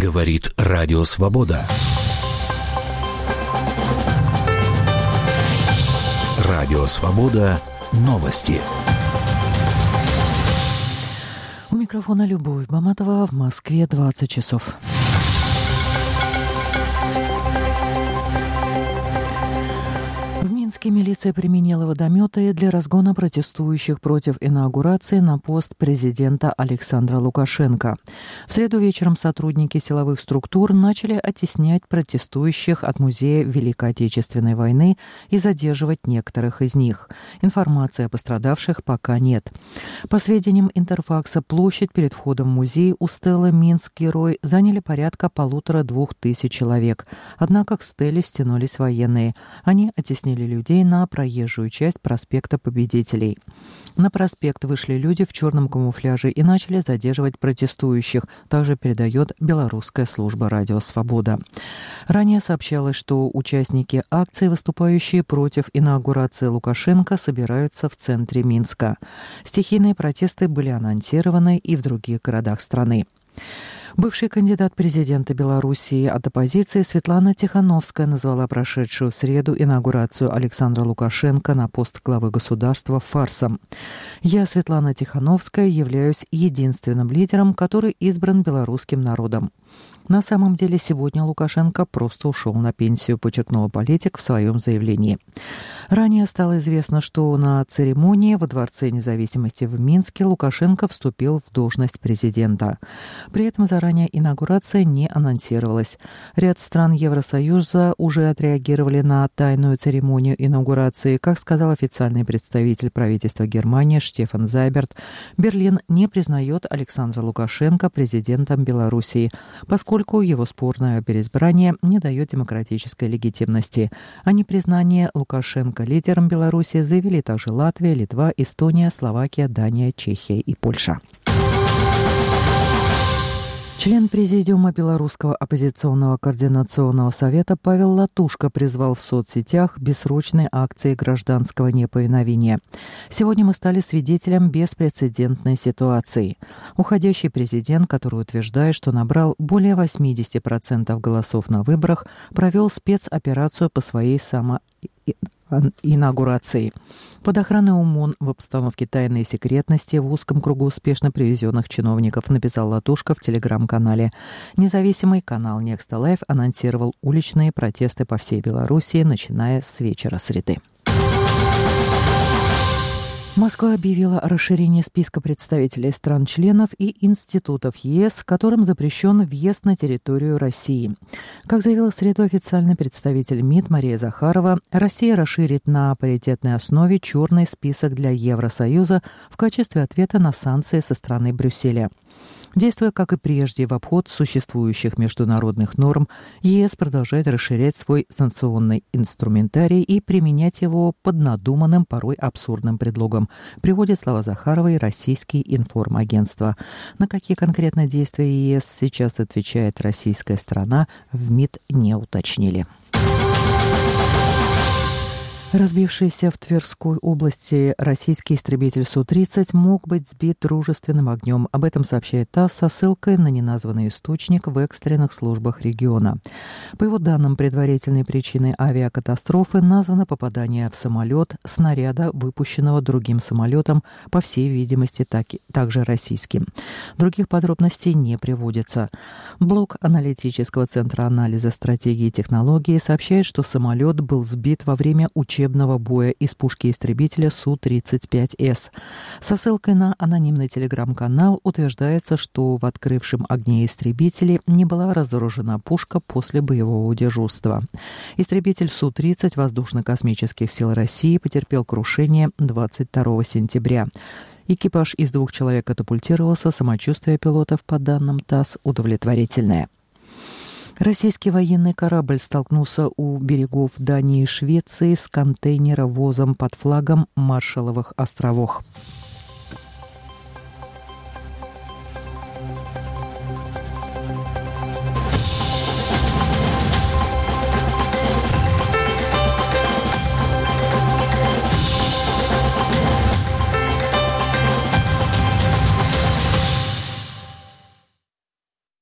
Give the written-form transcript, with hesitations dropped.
Говорит Радио Свобода. Радио Свобода. Новости. У микрофона Любовь Баматова. В Москве 20 часов. В Минске милиция применила водометы для разгона протестующих против инаугурации на пост президента Александра Лукашенко. В среду вечером сотрудники силовых структур начали оттеснять протестующих от музея Великой Отечественной войны и задерживать некоторых из них. Информации о пострадавших пока нет. По сведениям Интерфакса, площадь перед входом в музей у стелы «Минск-Герой» заняли порядка 1500 человек. Однако к стеле стянулись военные. Они оттеснили людей на проезжую часть проспекта Победителей. На проспект вышли люди в черном камуфляже и начали задерживать протестующих, также передает белорусская служба «Радио Свобода». Ранее сообщалось, что участники акции, выступающие против инаугурации Лукашенко, собираются в центре Минска. Стихийные протесты были анонсированы и в других городах страны. Бывший кандидат президента Белоруссии от оппозиции Светлана Тихановская назвала прошедшую в среду инаугурацию Александра Лукашенко на пост главы государства фарсом. «Я, Светлана Тихановская, являюсь единственным лидером, который избран белорусским народом. На самом деле сегодня Лукашенко просто ушел на пенсию», подчеркнула политик в своем заявлении. Ранее стало известно, что на церемонии во Дворце независимости в Минске Лукашенко вступил в должность президента. При этом заранее инаугурация не анонсировалась. Ряд стран Евросоюза уже отреагировали на тайную церемонию инаугурации. Как сказал официальный представитель правительства Германии Штефан Зайберт, Берлин не признает Александра Лукашенко президентом Белоруссии, поскольку его спорное переизбрание не дает демократической легитимности. О непризнании Лукашенко лидером Беларуси заявили также Латвия, Литва, Эстония, Словакия, Дания, Чехия и Польша. Член Президиума Белорусского оппозиционного координационного совета Павел Латушко призвал в соцсетях бессрочной акции гражданского неповиновения. Сегодня мы стали свидетелем беспрецедентной ситуации. Уходящий президент, который утверждает, что набрал более 80% голосов на выборах, провел спецоперацию по своей инаугурации. Под охраной ОМОН в обстановке тайной секретности в узком кругу успешно привезенных чиновников, написал Латушко в телеграм-канале. Независимый канал Next Life анонсировал уличные протесты по всей Белоруссии, начиная с вечера среды. Москва объявила о расширении списка представителей стран-членов и институтов ЕС, которым запрещен въезд на территорию России. Как заявила в среду официальный представитель МИД Мария Захарова, Россия расширит на паритетной основе черный список для Евросоюза в качестве ответа на санкции со стороны Брюсселя. Действуя, как и прежде, в обход существующих международных норм, ЕС продолжает расширять свой санкционный инструментарий и применять его под надуманным, порой абсурдным предлогом, приводит слова Захаровой российские информагентства. На какие конкретно действия ЕС сейчас отвечает российская сторона, в МИД не уточнили. Разбившийся в Тверской области российский истребитель Су-30 мог быть сбит дружественным огнем. Об этом сообщает ТАСС со ссылкой на неназванный источник в экстренных службах региона. По его данным, предварительной причиной авиакатастрофы названо попадание в самолет снаряда, выпущенного другим самолетом, по всей видимости, также российским. Других подробностей не приводится. Блок аналитического центра анализа стратегии и технологий сообщает, что самолет был сбит во время учебного боя из пушки истребителя Су-35С. Со ссылкой на анонимный телеграм-канал утверждается, что в открывшем огне истребителе не была разоружена пушка после боевого дежурства. Истребитель Су-30 Воздушно-космических сил России потерпел крушение 22 сентября. Экипаж из 2 человек катапультировался, самочувствие пилотов, по данным ТАСС, удовлетворительное. Российский военный корабль столкнулся у берегов Дании и Швеции с контейнеровозом под флагом Маршалловых островов.